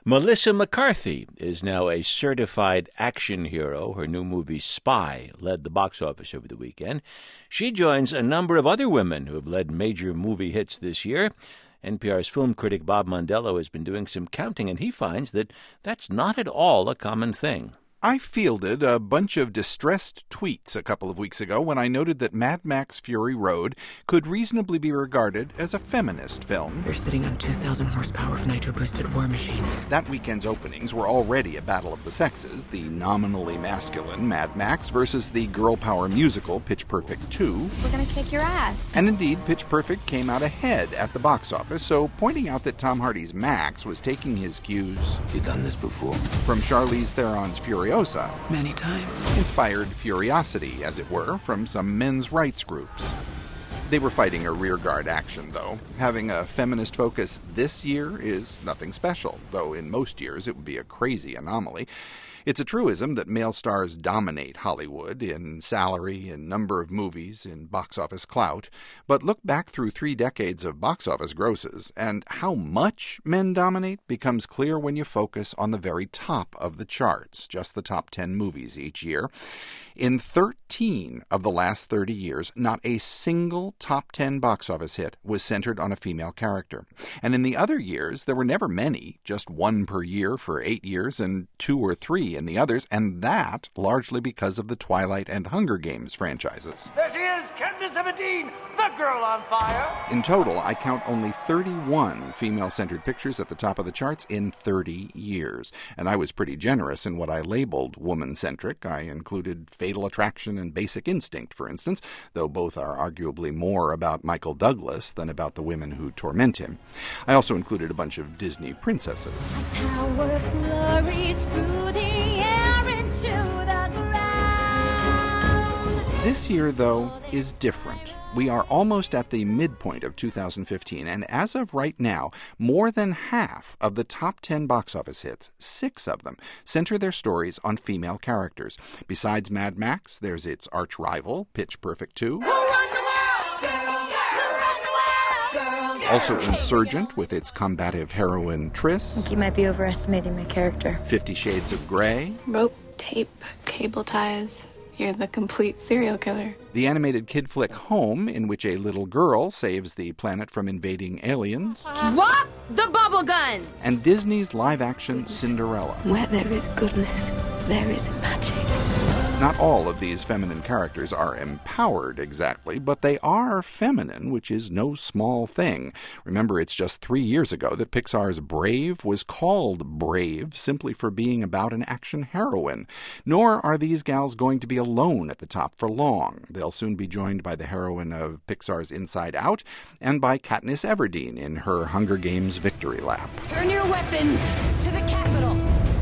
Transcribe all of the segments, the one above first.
Melissa McCarthy is now a certified action hero. Her new movie, Spy, led the box office over the weekend. She joins a number of other women who have led major movie hits this year. NPR's film critic Bob Mondello has been doing some counting, and he finds that that's not at all a common thing. I fielded a bunch of distressed tweets a couple of weeks ago when I noted that Mad Max Fury Road could reasonably be regarded as a feminist film. They're sitting on 2,000 horsepower of nitro-boosted war machine. That weekend's openings were already a battle of the sexes, the nominally masculine Mad Max versus the girl power musical Pitch Perfect 2. We're gonna kick your ass. And indeed, Pitch Perfect came out ahead at the box office, so pointing out that Tom Hardy's Max was taking his cues... You've done this before. ...from Charlize Theron's Furiosa. Many times. Inspired Furiosity, as it were, from some men's rights groups. They were fighting a rearguard action, though. Having a feminist focus this year is nothing special, though in most years it would be a crazy anomaly. It's a truism that male stars dominate Hollywood in salary, in number of movies, in box office clout. But look back through 3 decades of box office grosses, and how much men dominate becomes clear when you focus on the very top of the charts, just the top 10 movies each year. In 13 of the last 30 years, not a single top 10 box office hit was centered on a female character. And in the other years, there were never many, just 1 per year for 8 years and 2 or 3 in the others, and that largely because of the Twilight and Hunger Games franchises. There she is, Katniss Everdeen, the girl on fire. In total, I count only 31 female-centered pictures at the top of the charts in 30 years. And I was pretty generous in what I labeled woman-centric. I included Fatal Attraction and Basic Instinct, for instance, though both are arguably more about Michael Douglas than about the women who torment him. I also included a bunch of Disney princesses. Power flurries through the air into the ground. This year, though, is different. We are almost at the midpoint of 2015, and as of right now, more than half of the top 10 box office hits, 6 of them, center their stories on female characters. Besides Mad Max, there's its arch-rival, Pitch Perfect 2. Also Insurgent, with its combative heroine Triss. I think you might be overestimating my character. 50 Shades of Grey. Rope, tape, cable ties. You're the complete serial killer. The animated kid flick Home, in which a little girl saves the planet from invading aliens. Drop the bubble gun! And Disney's live-action Cinderella. Where there is goodness, there is magic. Not all of these feminine characters are empowered exactly, but they are feminine, which is no small thing. Remember, it's just 3 years ago that Pixar's Brave was called Brave simply for being about an action heroine. Nor are these gals going to be alone at the top for long. They'll soon be joined by the heroine of Pixar's Inside Out and by Katniss Everdeen in her Hunger Games victory lap. Turn your weapons to the Capitol!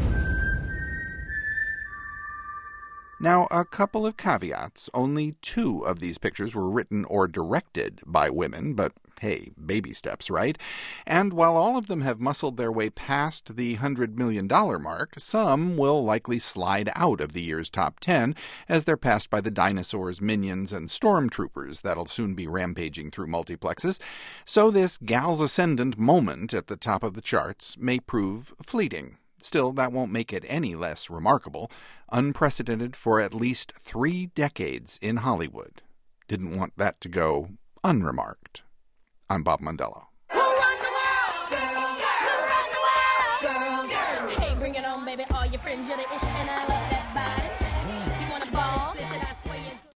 Now, a couple of caveats. Only 2 of these pictures were written or directed by women, but hey, baby steps, right? And while all of them have muscled their way past the $100 million mark, some will likely slide out of the year's top 10 as they're passed by the dinosaurs, minions, and stormtroopers that'll soon be rampaging through multiplexes. So this gal's ascendant moment at the top of the charts may prove fleeting. Still, that won't make it any less remarkable. Unprecedented for at least 3 decades in Hollywood. Didn't want that to go unremarked. I'm Bob Mondello. Hey, bring it on, baby. All your friends, you're the ish, and I